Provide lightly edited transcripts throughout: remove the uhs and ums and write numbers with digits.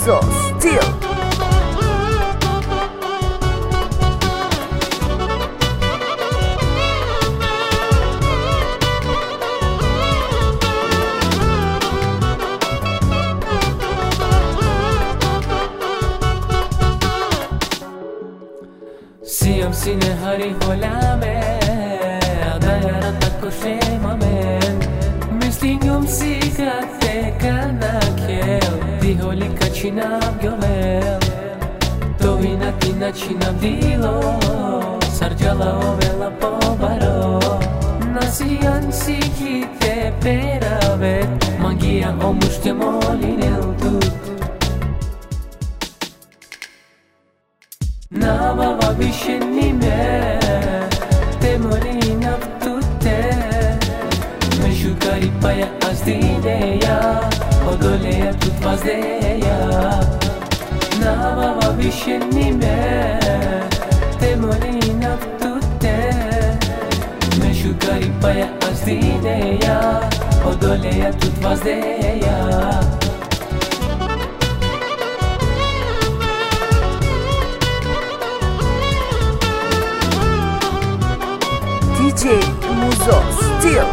Muzo Steel. Sijam si në hari holame Ada jaran të koshema men Mistingum si ka te kana kjel Di holi ka qinam gjovel Tovina tina qinam dilo Sargjala ovela po baro Nasi janë si kite peravet Mangia o mushtje molin e utut Na vava vishen me Te morin aftute Me shukari paja azdineja O doleja tut vazdeja Na vava vishen me Te morin aftute Me shukari paja azdineja O doleja tut vazdeja DJ Muzo Steel.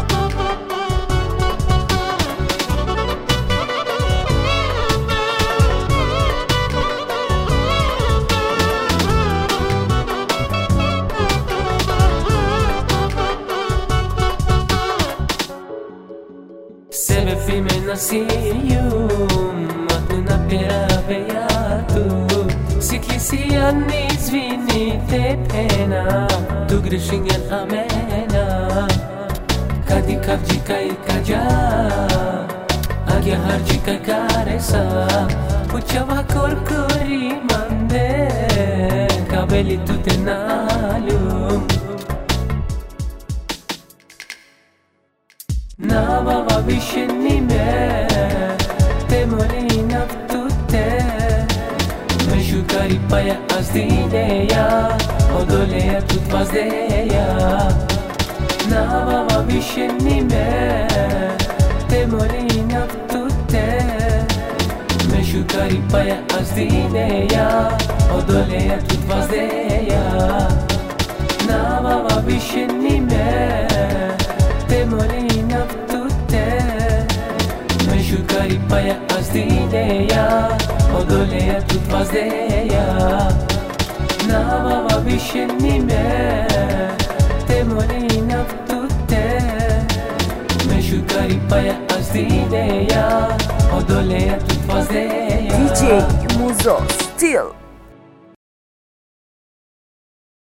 Sebe fime nasijum Mahnu na pera vejatu Si klisi janë izvini te pena Tu greshin janë amena Kadi kavgjika I kaja Agja hargjika I karesa Puqava korkori mande Kabeli tu te nalum Na vava vishen me Te morin aftute Me shukari paja azdineja O doleja tut vazdeja Na vava vishen me Te morin aftute Me shukari paja azdineja O doleja tut vazdeja Na vava vishen me Te morin aftute Me shukari paja azdineja O doleja tut vazdeja Na vava vishen me Te morin aftute Me shukari paja azdineja O doleja tut vazdeja DJ Muzo Steel.